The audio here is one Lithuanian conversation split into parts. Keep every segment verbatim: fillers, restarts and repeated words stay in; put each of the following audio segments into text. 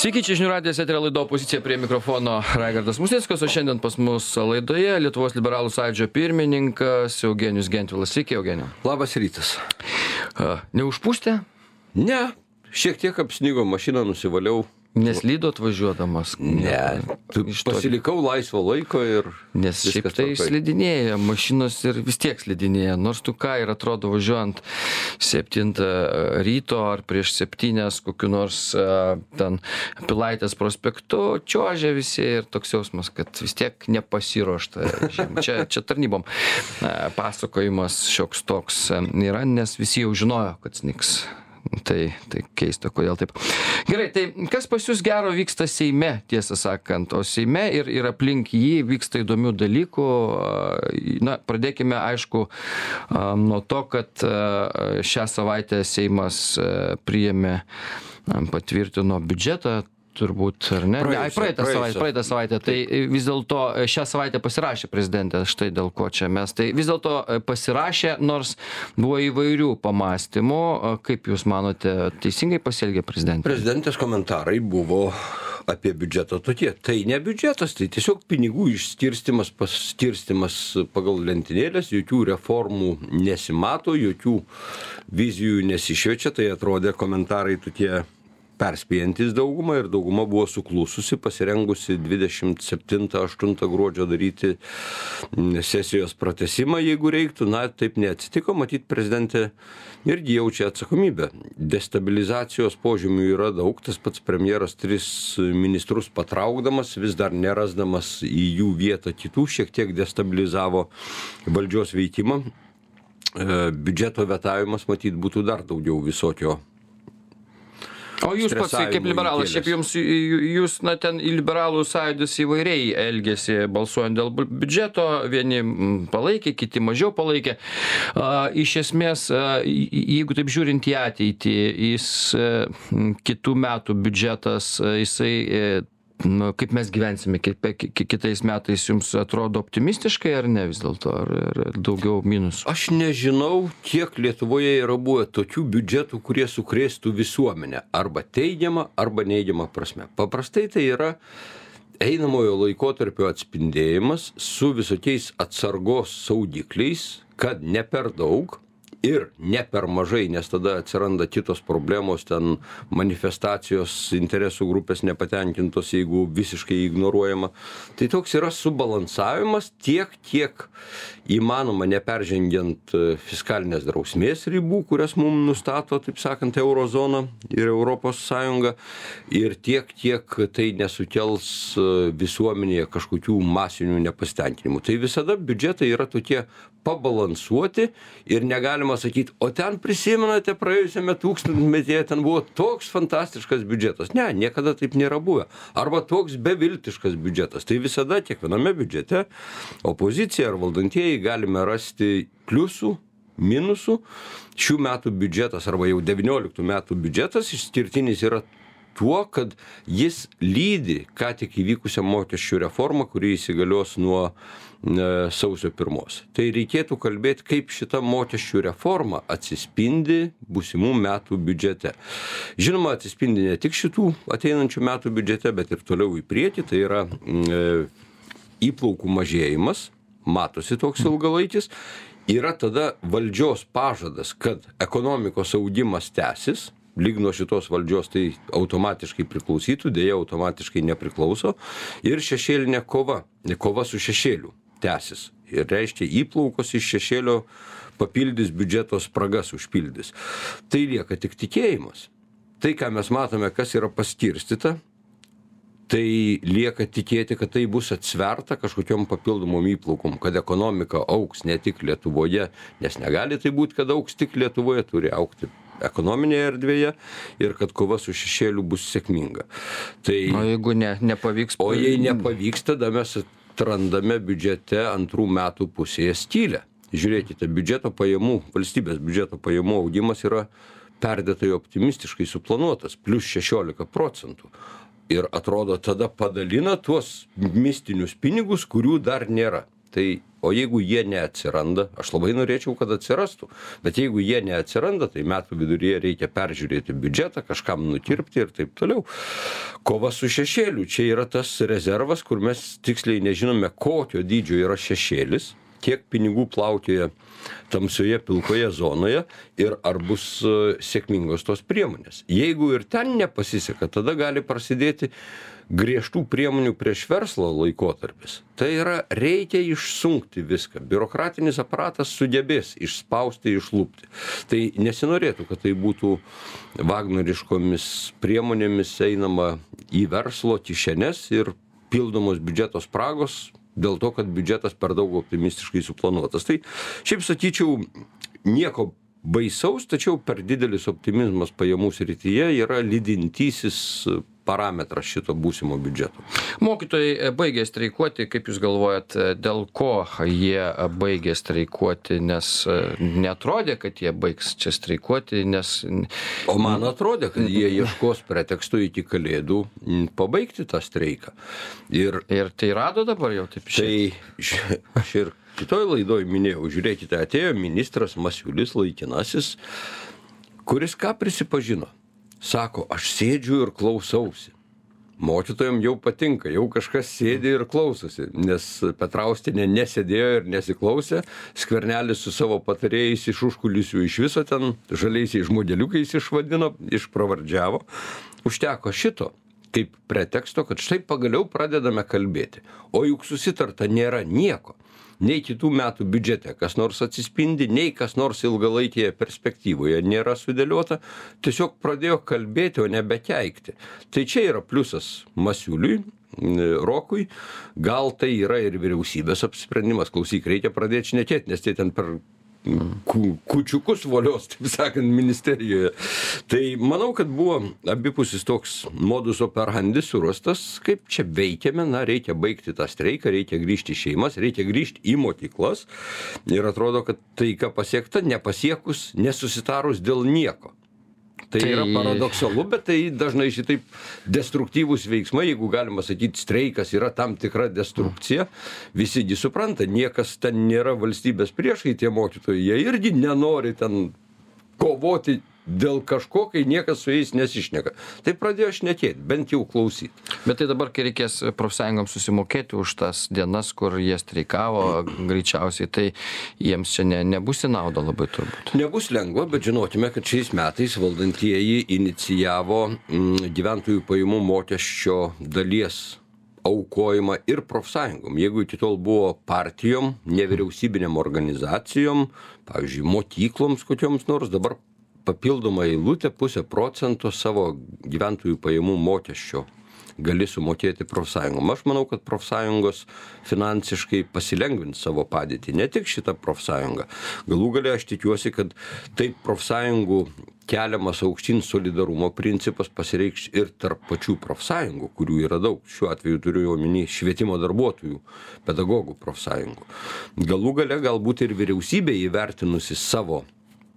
Sveiki, čia žinių radijas, eterio laido Opozicija, prie mikrofono Raigardas Musnickas, o šiandien pas mus laidoje Lietuvos liberalų sąjūdžio pirmininkas Eugenijus Gentvilas. Sveiki, Eugenijau. Labas rytas. Neužpūstė? Ne, šiek tiek apsnigo, mašiną nusivaliau. Neslydot važiuodamas? Ne, pasilikau laisvo laiko ir... Nes šiaip tai slidinėja, mašinos ir vis tiek slidinėja. Nors tu ką ir atrodo važiuojant septintą ryto ar prieš septynias kokiu nors ten Pilaitės prospektu, čiuožia visi ir toks jausmas, kad vis tiek nepasiruošta. Čia, čia tarnybom pasakojimas šioks toks yra, nes visi jau žinojo, kad snigs. Tai, tai keista, kodėl taip. Gerai, tai kas pas jūs gero vyksta Seime, tiesą sakant, o Seime ir, ir aplink jį vyksta įdomių dalykų. Na, pradėkime, aišku, nuo to, kad šią savaitę Seimas priėmė, patvirtino biudžetą, turbūt, ar ne? Ai, praeitą savaitę, praeitą savaitę. Tai vis dėlto šią savaitę pasirašė prezidentė, štai dėl ko čia mes. Tai vis dėlto pasirašė, nors buvo įvairių pamastymų. Kaip jūs manote, teisingai pasielgė prezidentė? Prezidentės komentarai buvo apie biudžetą tokie. Tai ne biudžetas, tai tiesiog pinigų išskirstymas, paskirstymas pagal lentynėlės, jokių reformų nesimato, jokių vizijų nesišviečia, tai atrodė komentarai tokie perspėjantis daugumą ir dauguma buvo suklususi, pasirengusi dvidešimt septintą aštuntą gruodžio daryti sesijos pratęsimą, jeigu reiktų. Na, taip neatsitiko, matyt, prezidentė irgi jaučia atsakomybę. Destabilizacijos požymių yra daug, tas pats premjeras tris ministrus patraukdamas, vis dar nerasdamas į jų vietą kitų, šiek tiek destabilizavo valdžios veikimą. Biudžeto vetavimas, matyt, būtų dar daugiau visokio. O jūs pats kaip liberalas, šiaip jums, jūs, na, ten į liberalų sąjūdis įvairiai elgėsi balsuojant dėl biudžeto, vieni palaikė, kiti mažiau palaikė. Iš esmės, jeigu taip žiūrint į ateitį, jis kitų metų biudžetas, jisai, nu, kaip mes gyvensime kitais metais, jums atrodo optimistiškai ar ne vis dėlto, ar, ar daugiau minusų? Aš nežinau, kiek Lietuvoje yra buvę tokių biudžetų, kurie sukrėstų visuomenę, arba teigiamą, arba neigiamą prasme. Paprastai tai yra einamojo laikotarpio atspindėjimas su visokiais atsargos saugikliais, kad ne per daug ir ne per mažai, nes tada atsiranda kitos problemos, ten manifestacijos, interesų grupės nepatenkintos, jeigu visiškai ignoruojama. Tai toks yra subalansavimas tiek, kiek įmanoma, neperžengiant fiskalinės drausmės ribų, kurias mums nustato, taip sakant, Eurozona ir Europos Sąjunga, ir tiek, kiek tai nesukels visuomenėje kažkokių masinių nepasitenkinimų. Tai visada biudžetai yra tokie pabalansuoti ir negalima sakyti, o ten prisimenate praėjusiame tūkstantmetyje, ten buvo toks fantastiškas biudžetas. Ne, niekada taip nėra buvę. Arba toks beviltiškas biudžetas. Tai visada kiekviename biudžete opozicija ar valdantieji galime rasti pliusų, minusų. Šių metų biudžetas arba jau devynioliktų metų biudžetas išskirtinis yra tuo, kad jis lydi ką tik įvykusią mokesčių reformą, kuri įsigalios nuo sausio pirmos. Tai reikėtų kalbėti, kaip šita mokesčių reforma atsispindi būsimų metų biudžete. Žinoma, atsispindi ne tik šitų ateinančių metų biudžete, bet ir toliau į priekį. Tai yra e, įplaukų mažėjimas, matosi toks ilgalaikis. Yra tada valdžios pažadas, kad ekonomikos augimas tęsis. Lyg nuo šitos valdžios tai automatiškai priklausytų, dėja automatiškai nepriklauso. Ir šešėlinė kova, kova su šešėliu tęsis. Ir reiškia, įplaukos iš šešėlio papildys biudžeto spragas, užpildys. Tai lieka tik tikėjimas. Tai, ką mes matome, kas yra paskirstyta, tai lieka tikėti, kad tai bus atsverta kažkokiom papildomom įplaukom, kad ekonomika augs ne tik Lietuvoje, nes negali tai būti, kad augs tik Lietuvoje, turi augti ekonominėje erdvėje ir kad kova su šešėliu bus sėkminga. Tai, o jeigu ne, nepavyks... O jei nepavyks, tada mes atrandame biudžete antrų metų pusėje skylę. Žiūrėkite, biudžeto pajamų, valstybės biudžeto pajamų augimas yra perdėtai optimistiškai suplanuotas, plus šešiolika procentų. Ir atrodo, tada padalina tuos mistinius pinigus, kurių dar nėra. Tai O jeigu jie neatsiranda, aš labai norėčiau, kad atsirastų, bet jeigu jie neatsiranda, tai metų viduryje reikia peržiūrėti biudžetą, kažkam nutirpti ir taip toliau. Kova su šešėliu, čia yra tas rezervas, kur mes tiksliai nežinome, kokio dydžio yra šešėlis, kiek pinigų plaukioja tamsioje pilkoje zonoje ir ar bus sėkmingos tos priemonės. Jeigu ir ten nepasiseka, tada gali prasidėti griežtų priemonių prieš verslo laikotarpis. Tai yra, reikia išsunkti viską. Biurokratinis aparatas sugebės išspausti, išlupti. Tai nesinorėtų, kad tai būtų vagnoriškomis priemonėmis einama į verslo kišenes ir pildomos biudžeto spragos, dėl to, kad biudžetas per daug optimistiškai suplanuotas. Tai šiaip sakyčiau, nieko baisaus, tačiau per didelis optimizmas pajamų srityje yra lydintysis parametras šito būsimo biudžeto. Mokytojai baigė streikuoti, kaip jūs galvojat, dėl ko jie baigė streikuoti, nes neatrodė, kad jie baigs čia streikuoti, nes... O man atrodė, kad jie ieškos preteksto iki kalėdų pabaigti tą streiką. Ir, ir tai rado dabar jau taip šiai? Tai aš ir kitoj laidoj minėjau, žiūrėkite, atėjo ministras Masiulis laikinasis, kuris ką prisipažino. Sako, aš sėdžiu ir klausausi. Mokytojams jau patinka, jau kažkas sėdi ir klausosi, nes Petrauskienė nesėdėjo ir nesiklausė, Skvernelis su savo patarėjais iš užkulisių iš viso ten žaliaisiais žmogeliukais išvadino, išpravardžiavo. Užteko šito kaip preteksto, kad štai pagaliau pradedame kalbėti. O juk susitarta nėra nieko. Nei kitų metų biudžete kas nors atsispindi, nei kas nors ilgalaikėje perspektyvoje nėra sudėliota, tiesiog pradėjo kalbėti, o nebekeikti. Tai čia yra pliusas Masiuliui, Rokui, gal tai yra ir vyriausybės apsisprendimas, klausyk, reikia pradėti šnekėti, nes tai ten per ku, kučiukus volios, taip sakant, ministerijoje. Tai manau, kad buvo abipusis toks modus operandi surastas, kaip čia veikiame, na, reikia baigti tą streiką, reikia grįžti į šeimas, reikia grįžti į mokyklas ir atrodo, kad taika pasiekta, nepasiekus, nesusitarus dėl nieko. Tai, tai yra paradoksalu, bet tai dažnai šitaip destruktyvūs veiksmai, jeigu galima sakyti, streikas yra tam tikra destrukcija, visigi supranta, niekas ten nėra valstybės priešai, tie mokytojai, jie irgi nenori ten kovoti dėl kažko, kai niekas su jais nesišneka. Tai pradėjo šnekėti, bent jau klausyti. Bet tai dabar, kai reikės profsąjungoms susimokėti už tas dienas, kur jie streikavo, greičiausiai, tai jiems čia ne, nebus į naudą labai turbūt. Nebus lengva, bet žinokime, kad šiais metais valdantieji inicijavo mm, gyventojų pajamų mokesčio dalies aukojimą ir profsąjungom. Jeigu iki tol buvo partijom, nevyriausybinėm organizacijom, pavyzdžiui, mokykloms kokioms nors, dabar papildoma eilutė pusę procento savo gyventojų pajamų mokesčio gali sumokėti profsąjungom. Aš manau, kad profsąjungos finansiškai pasilengvins savo padėtį, ne tik šitą profsąjungą. Galų gale aš tikiuosi, kad taip profsąjungų keliamas aukštyn solidarumo principas pasireikš ir tarp pačių profsąjungų, kurių yra daug. Šiuo atveju turiu omeny švietimo darbuotojų, pedagogų profsąjungų. Galų gale galbūt ir vyriausybė įvertinusi savo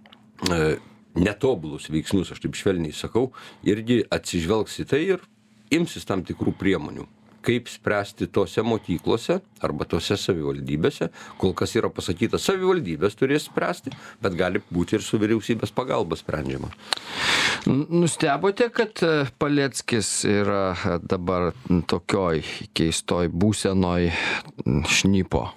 e, netobulus veiksmus, aš taip švelniai sakau, irgi atsižvelgs į tai ir imsis tam tikrų priemonių. Kaip spręsti tose mokyklose arba tose savivaldybėse, kol kas yra pasakyta, savivaldybės turės spręsti, bet gali būti ir su vyriausybės pagalba sprendžiama. Nustebote, kad Paleckis yra dabar tokioj keistoj būsenoj šnipo?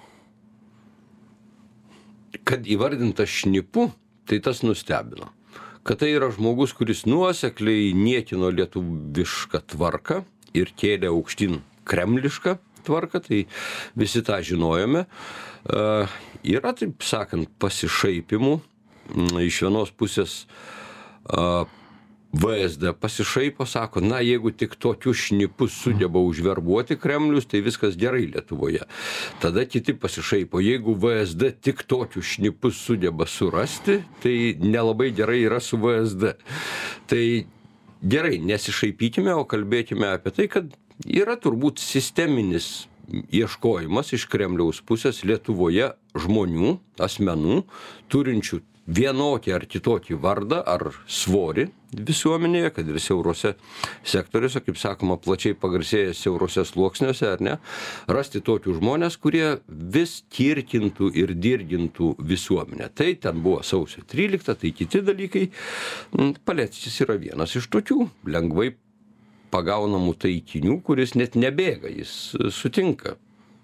Kad įvardinta šnipu, tai tas nustebino. Kad tai yra žmogus, kuris nuosekliai niekino lietuvišką tvarką ir kėlė aukštyn kremlišką tvarką, tai visi tą žinojome. Uh, yra, taip sakant, pasišaipimų. Iš vienos pusės uh, V S D pasišaipo, sako, na, jeigu tik tokius šnipus sugeba užverbuoti Kremlius, tai viskas gerai Lietuvoje. Tada kiti pasišaipo, jeigu V S D tik tokius šnipus sugeba surasti, tai nelabai gerai yra su V S D. Tai gerai, nesišaipykime, o kalbėkime apie tai, kad yra turbūt sisteminis ieškojimas iš Kremliaus pusės Lietuvoje žmonių, asmenų, turinčių vienokį ar kitokį vardą ar svorį visuomenėje, kad ir siaurose sektoriuose, kaip sakoma, plačiai pagarsėję siaurose sluoksniuose, ar ne, rasti tokius žmonės, kurie vis tirkintų ir dirgintų visuomenę. Tai ten buvo sausio trylikta, tai kiti dalykai. Paleckis yra vienas iš tokių lengvai pagaunamų taikinių, kuris net nebėga, jis sutinka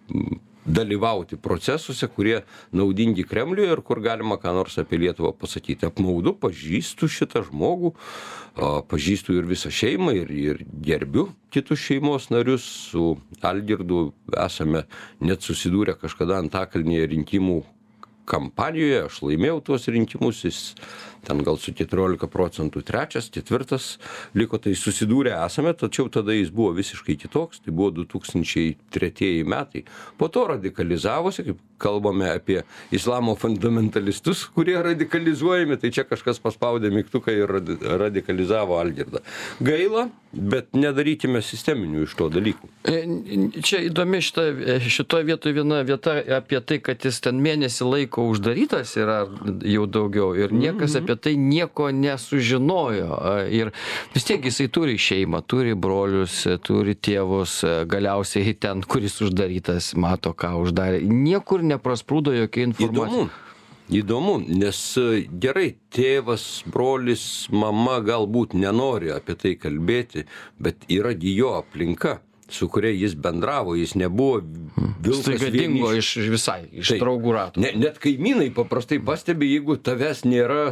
dalyvauti procesuose, kurie naudingi Kremliui ir kur galima ką nors apie Lietuvą pasakyti. Apmaudu, pažįstu šitą žmogų, pažįstu ir visą šeimą ir, ir gerbiu kitus šeimos narius. Su Algirdu esame net susidūrę kažkada Antakalnyje rinkimų kampanijoje, aš laimėjau tuos rinkimus, jis ten gal su keturiolika procentų trečias, ketvirtas liko, tai susidūrę esame, tačiau tada jis buvo visiškai kitoks, tai buvo du tūkstančiai tretieji metai. Po to radikalizavosi, kaip kalbame apie islamo fundamentalistus, kurie radikalizuojami, tai čia kažkas paspaudė mygtuką ir radikalizavo Algirdą. Gaila, bet nedarykime sisteminių iš to dalykų. Čia įdomi šita, šitoje vietoje viena vieta apie tai, kad jis ten mėnesį laiko uždarytas yra jau daugiau ir niekas mm-hmm. apie tai nieko nesužinojo. Ir vis tiek jisai turi šeimą, turi brolius, turi tėvus, galiausiai ten, kuris uždarytas, mato, ką uždarė. Niekur neprasprūdo jokia informacija. Įdomu, įdomu, nes gerai, tėvas, brolis, mama galbūt nenori apie tai kalbėti, bet yra jo aplinka, su kuria jis bendravo, jis nebuvo vilkas Staiga dingo iš visai, iš tai, draugų ratų. Ne, net kaimynai paprastai pastebi, jeigu tavęs nėra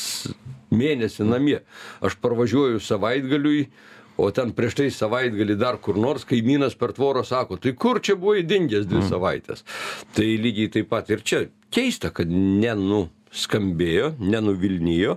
mėnesį namie. Aš parvažiuoju savaitgaliui, o ten prieš tai savaitgalį dar kur nors kaimynas per tvorą sako, tai kur čia buvai dingęs dvi savaitės. Tai lygiai taip pat ir čia keista, kad nenuskambėjo, nenuvilnijo.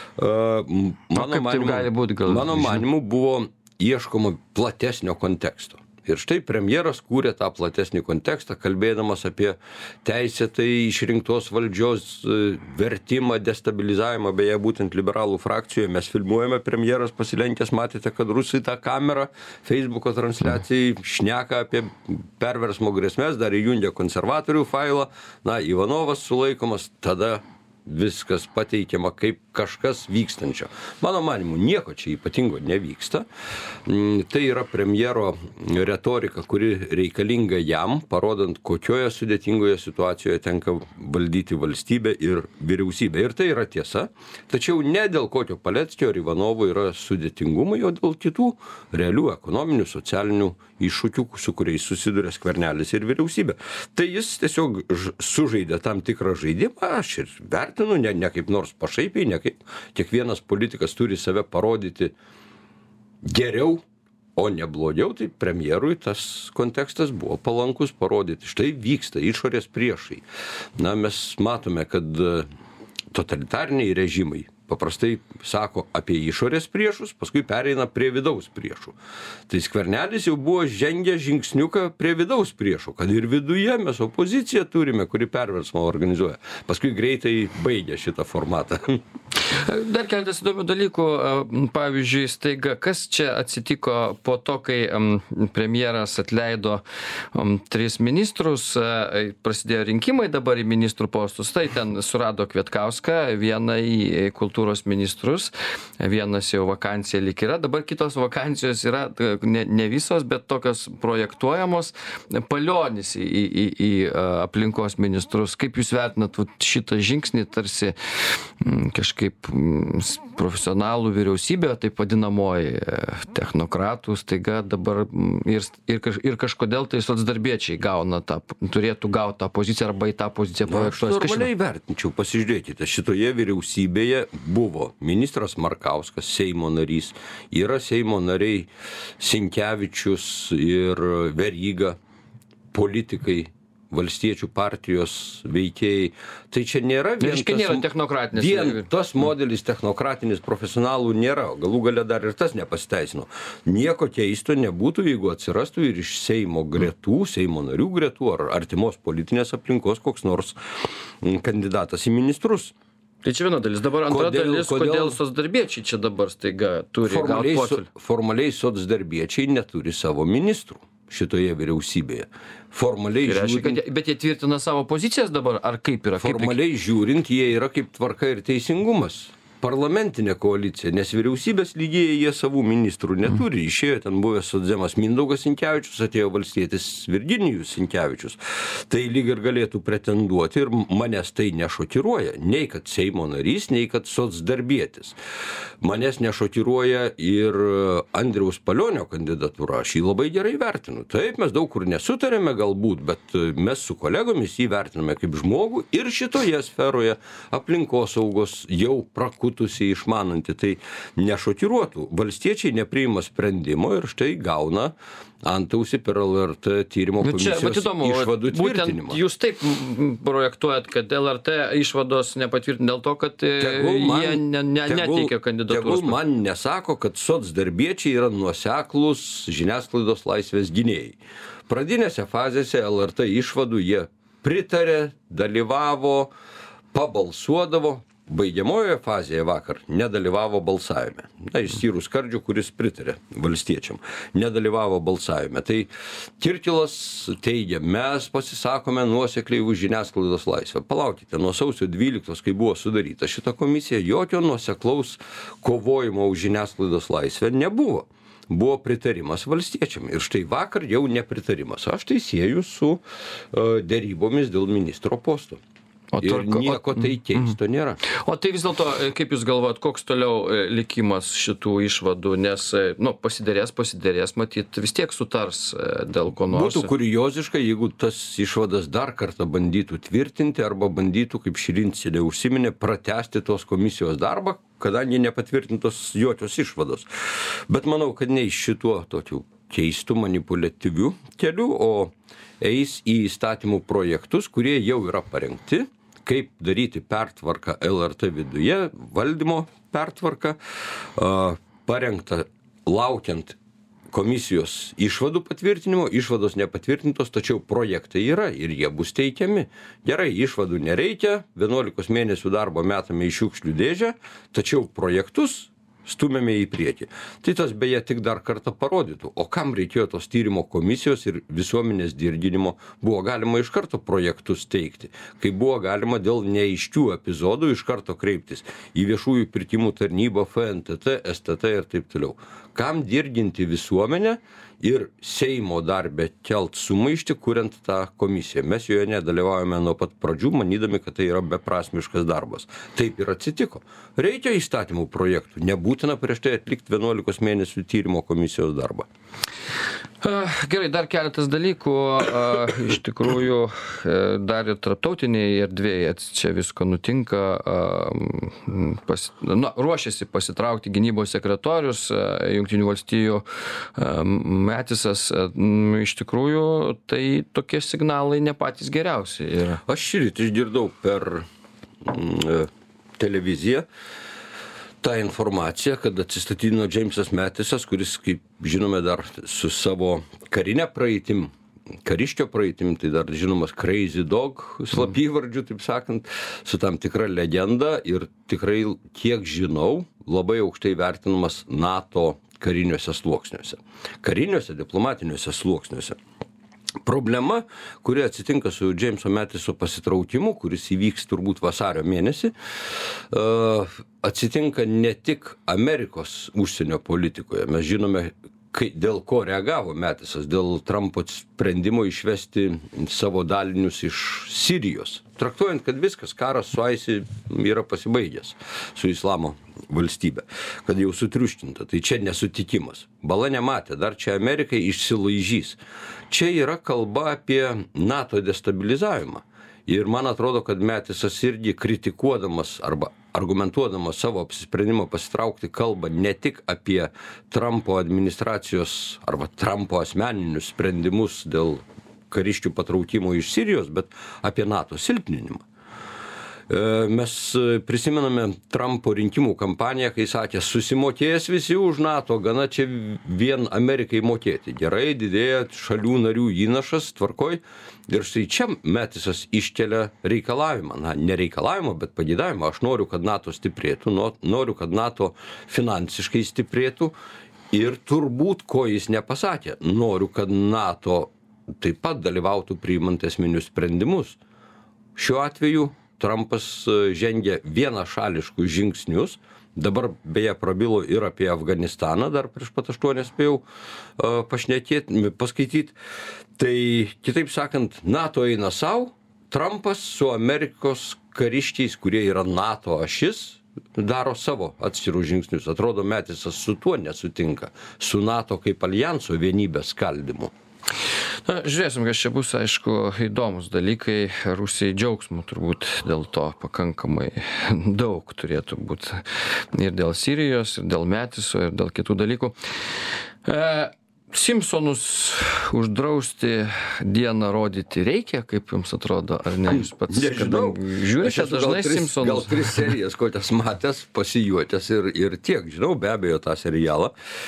Uh, mano manimu, gal, mano manimu buvo ieškoma platesnio konteksto. Ir štai premjeras kūrė tą platesnį kontekstą, kalbėdamas apie teisėtai išrinktos valdžios vertimą, destabilizavimą, beje, būtent liberalų frakcijoje. Mes filmuojame, premjeras pasilenkęs, matėte, kad rusai tą kamerą Facebooko transliacijai šneka apie perversmo grėsmės, dar įjungia konservatorių failą, na, Ivanovas sulaikomas, tada viskas pateikiama kaip kažkas vykstančio. Mano manimu, nieko čia ypatingo nevyksta. Tai yra premjero retorika, kuri reikalinga jam, parodant, kokioje sudėtingoje situacijoje tenka valdyti valstybę ir vyriausybę. Ir tai yra tiesa. Tačiau ne dėl kokio Paleckio ar Ivanovo yra sudėtingumai, o dėl kitų realių ekonominių, socialinių iššūkių, su kuriais susiduria Skvernelis ir vyriausybė. Tai jis tiesiog sužaidė tam tikrą žaidimą, aš ir vertinu, ne, ne kaip nors pašaipiai, ne kaip kiekvienas politikas turi save parodyti geriau, o ne blogiau, tai premjerui tas kontekstas buvo palankus parodyti. Štai vyksta išorės priešai. Na, mes matome, kad totalitariniai režimai paprastai sako apie išorės priešus, paskui pereina prie vidaus priešų. Tai Skvernelis jau buvo žengę žingsniuką prie vidaus priešų, kad ir viduje mes opoziciją turime, kuri perversmą organizuoja. Paskui greitai baigia šitą formatą. Dar keletas įdomių dalykų. Pavyzdžiui, staiga, kas čia atsitiko po to, kai premjeras atleido tris ministrus, prasidėjo rinkimai dabar į ministrų postus, tai ten surado Kvietkauską, vieną į kultūros ministrus, vienas jau vakancija lyg yra, dabar kitos vakancijos yra, ne, ne visos, bet tokios projektuojamos. Palionis į, į, į aplinkos ministrus. Kaip jūs vertinat šitą žingsnį, tarsi kažkaip profesionalų vyriausybė, taip vadinamoji technokratų, staiga dabar ir, ir, ir kažkodėl tai socdarbiečiai gauna tą, turėtų gauti tą poziciją arba į tą poziciją projektuojas. Aš normaliai vertinčiau, pasižiūrėkite, šitoje vyriausybėje buvo ministras Markauskas, Seimo narys, yra Seimo nariai Sinkevičius ir Veryga, politikai, valstiečių partijos veikėjai. Tai čia nėra vien, Reiškia, nėra technokratinis. Vien tas modelis technokratinis profesionalų nėra. Galų gale dar ir tas nepasiteisino. Nieko keisto nebūtų, jeigu atsirastų ir iš Seimo gretų, Seimo narių gretų ar artimos politinės aplinkos koks nors kandidatas į ministrus. Tai čia viena dalis. Dabar antra kodėl, dalis, kodėl, kodėl socdarbiečiai čia dabar staiga turi gauti portfelį. So, formaliai socdarbiečiai neturi savo ministrų. šitoje vyriausybėje. Formaliai Tai reiškia, žiūrint, kad jie- bet jie tvirtina savo pozicijas dabar, ar kaip yra? Kaip formaliai žiūrint, jie yra kaip tvarka ir teisingumas. Parlamentinė koalicija, nes vyriausybės lygiai jie savų ministrų neturi. Išėjo ten buvęs socdemas Mindaugas Sinkevičius, atėjo valstietis Virginijus Sinkevičius. Tai lyg ir galėtų pretenduoti ir manęs tai nešokiruoja. Nei kad Seimo narys, nei kad socdarbietis. Manęs nešokiruoja ir Andriaus Palionio kandidatūra. Aš jį labai gerai vertinu. Taip, mes daug kur nesutarėme galbūt, bet mes su kolegomis jį vertiname kaip žmogų ir šitoje sferoje aplinkosaugos jau prakutusiai išmananti, tai nešokiruotų. Valstiečiai nepriima sprendimo ir štai gauna antausį per L R T tyrimo Nu čia, komisijos vat įdomu, išvadų būtent tvirtinimą. jūs taip m, projektuojat, kad L R T išvados nepatvirtina dėl to, kad e, Tegul man- jie ne, ne, tegul- neteikia kandidatūros. Tegul man nesako, kad socdarbiečiai yra nuoseklūs žiniasklaidos laisvės gynėjai. Pradinėse fazėse L R T išvadų jie pritarė, dalyvavo, pabalsuodavo. Baigiamojoje fazėje vakar nedalyvavo balsavime. Na, išskyrus Skardžių, kuris pritarė valstiečiam. Nedalyvavo balsavime. Tai Kirkilas teigia, mes pasisakome nuosekliai už žiniasklaidos laisvę. Palaukite, nuo sausio dvyliktos, kai buvo sudaryta šita komisija, jokio nuoseklaus kovojimo už žiniasklaidos laisvę nebuvo. Buvo pritarimas valstiečiam. Ir štai vakar jau nepritarimas. Aš tai sieju su uh, derybomis dėl ministro posto. O Ir tvarko- o- nieko tai keisto nėra. O tai vis dėlto, e, kaip jūs galvojat, koks toliau e, likimas šitų išvadų, nes, e, nu, pasiderės, pasiderės, matyt, vis tiek sutars e, dėl ko nors. Būtų kurioziška, jeigu tas išvadas dar kartą bandytų tvirtinti arba bandytų, kaip Širinskienė užsiminė, pratęsti tos komisijos darbą, kadangi nepatvirtintos jokios išvados. Bet manau, kad ne iš šituo tokiu keistų manipuliatyvių kelių, o eis į įstatymų projektus, kurie jau yra parengti, kaip daryti pertvarką L R T viduje, valdymo pertvarką, a, parengta laukiant komisijos išvadų patvirtinimo, išvados nepatvirtintos, tačiau projektai yra ir jie bus teikiami. Gerai, išvadų nereikia, vienuolikos mėnesių darbo metame į šiukšlių dėžę, tačiau projektus stumėme į priekį. Tai tas beje tik dar kartą parodytų, o kam reikėjo tos tyrimo komisijos ir visuomenės dirginimo, buvo galima iš karto projektus teikti, kai buvo galima dėl neaiškių epizodų iš karto kreiptis į viešųjų pirkimų tarnybą, F N T T, S T T ir taip toliau. Kam dirginti visuomenę ir Seimo darbę kelt sumaištį, kuriant tą komisiją. Mes joje nedalyvaujame nuo pat pradžių, manydami, kad tai yra beprasmiškas darbas. Taip ir atsitiko. Reikia įstatymų projektų, nebūtina prieš tai atlikti vienuolikos mėnesių tyrimo komisijos darbą. Gerai, dar keletas dalykų. Iš tikrųjų, dar ir tarptautiniai erdvėje čia visko nutinka. Pas, nu, ruošiasi pasitraukti gynybos sekretorius Jungtinių valstijų Matisas. Iš tikrųjų, tai tokie signalai ne patys geriausi yra. Aš šįryt išgirdau per mm, televiziją tą informaciją, kad atsistatydino Džeimsas Matisas, kuris, kaip žinome, dar su savo karinė praeitim, kariškio praeitim, tai dar žinomas Crazy Dog, slapyvardžiu, taip sakant, su tam tikra legenda ir tikrai, kiek žinau, labai aukštai vertinamas NATO kariniuose sluoksniuose. Kariniuose, diplomatiniuose sluoksniuose. Problema, kuri atsitinka su Džeimso Matiso pasitraukimu, kuris įvyks turbūt vasario mėnesį, atsitinka ne tik Amerikos užsienio politikoje. Mes žinome, kai, dėl ko reagavo Matisas, dėl Trumpo sprendimo išvesti savo dalinius iš Sirijos. Traktuojant, kad viskas, karas su ISIS yra pasibaigęs, su Islamo valstybė, kad jau sutriuškinta. Tai čia nesutikimas. Bala nematė, dar čia Amerikai išsilaižys. Čia yra kalba apie NATO destabilizavimą. Ir man atrodo, kad Matisas irgi kritikuodamas arba argumentuodamas savo apsisprendimą pasitraukti kalbą ne tik apie Trumpo administracijos arba Trumpo asmeninius sprendimus dėl kariškių patraukimo iš Sirijos, bet apie NATO silpninimą. Mes prisimename Trumpo rinkimų kampaniją, kai sakė, susimokės visi už NATO, gana čia vien Amerikai mokėti. Gerai, didėja šalių narių įnašas, tvarkoj. Ir štai čia Matisas iškelia reikalavimą. Na, ne reikalavimą, bet pageidavimą. Aš noriu, kad NATO stiprėtų, noriu, kad NATO finansiškai stiprėtų. Ir turbūt, ko jis nepasakė, noriu, kad NATO taip pat dalyvautų priimant esminius sprendimus. Šiuo atveju Trumpas žengia vienašališkus žingsnius, dabar beje prabilo ir apie Afganistaną, dar prieš pat aštuonias spėjau pašnekėti, paskaityti. Tai kitaip sakant, NATO eina savo, Trumpas su Amerikos kariškiais, kurie yra NATO ašis, daro savo atskirus žingsnius. Atrodo, Metisas su tuo nesutinka, su NATO kaip alijanso vienybės skaldymu. Na, žiūrėsim, kas čia bus, aišku, įdomus dalykai. Rusijai džiaugsmų turbūt dėl to pakankamai daug turėtų būti. Ir dėl Sirijos, ir dėl Metiso, ir dėl kitų dalykų. E, Simpsonus uždrausti dieną rodyti reikia, kaip jums atrodo, ar ne? Jūs pats žiūrite dažnai Simpsonus? Gal tris serijas, kokias matęs, pasijuotęs ir, ir tiek, žinau, be abejo tą serialą.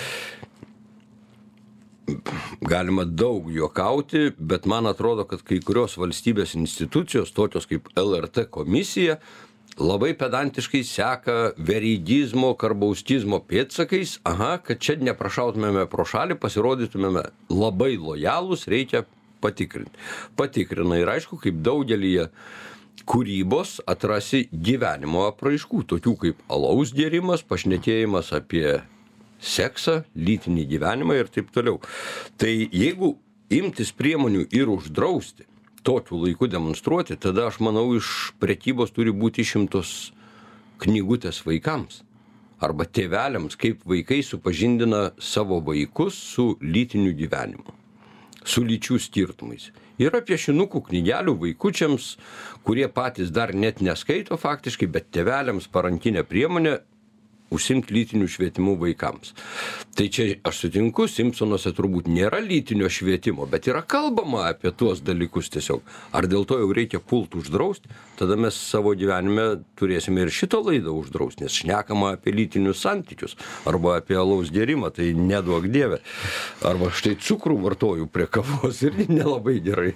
Galima daug juokauti, bet man atrodo, kad kai kurios valstybės institucijos, tokios kaip L R T komisija, labai pedantiškai seka vereidizmo, karbaustizmo pėdsakais, aha, kad čia neprašautumėme pro šalį, pasirodytumėme labai lojalūs, reikia patikrinti. Patikrina ir aišku, kaip daugelyje kūrybos atrasi gyvenimo apraiškų, tokių kaip alaus gėrimas, pašnekėjimas apie seksą, lytinį gyvenimą ir taip toliau. Tai jeigu imtis priemonių ir uždrausti, tokiu laiku demonstruoti, tada aš manau iš prekybos turi būti išimtos knygutės vaikams arba tėveliams, kaip vaikai supažindina savo vaikus su lytiniu gyvenimu, su lyčių skirtumais. Yra piešinukų knygelių vaikučiams, kurie patys dar net neskaito faktiškai, bet tėveliams parankinė priemonė užsimti lytinių švietimų vaikams. Tai čia aš sutinku, Simpsonuose turbūt nėra lytinio švietimo, bet yra kalbama apie tuos dalykus tiesiog. Ar dėl to jau reikia pult uždrausti, tada mes savo gyvenime turėsime ir šito laidą uždrausti, nes šnekama apie lytinius santykius arba apie alaus gėrimą, tai neduok dieve. Arba štai cukrų vartoju prie kavos ir nelabai gerai.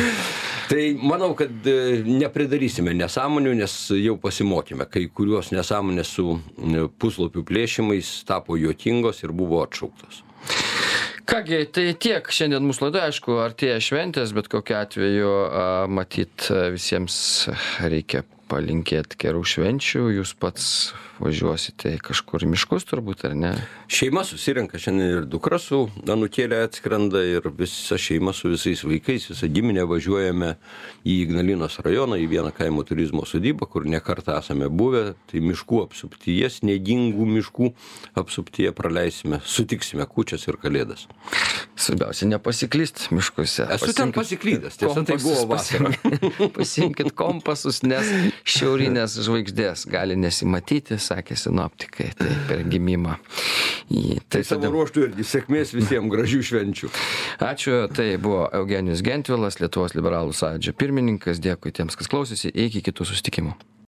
Tai manau, kad nepridarysime nesąmonių, nes jau pasimokime, kai kurios nesąmonės su puslapių plėšimais tapo juokingos ir buvo atšauktos. Kągi, tai tiek šiandien mūsų laidoje, aišku, artėja šventės, bet kokiu atveju matyt visiems reikia palinkėti gerų švenčių. Jūs pats važiuosite kažkur į miškus turbūt, ar ne? Šeima susirenka šiandien ir dukra su anūkėlė atskrenda ir visa šeima su visais vaikais, visą giminę važiuojame į Ignalinos rajoną, į vieną kaimo turizmo sodybą, kur ne kartą esame buvę. Tai miškų apsuptyje, sniegingų miškų apsuptyje praleisime, sutiksime kūčias ir kalėdas. Svarbiausia, nepasiklyst miškuose. Esu ten pasiklydęs, tiesa, tai buvo vasara. Pasiimkit kompasus, nes šiaurinės žvaigždės gali nesimatyti, sakė sinoptikai, tai per gimimą. Į, tai tai savo tada... ruoštų irgi sėkmės visiems, gražių švenčių. Ačiū, tai buvo Eugenijus Gentvilas, Lietuvos liberalų sąjūdžio pirmininkas. Dėkui tiems, kas klausėsi, iki kitų susitikimų.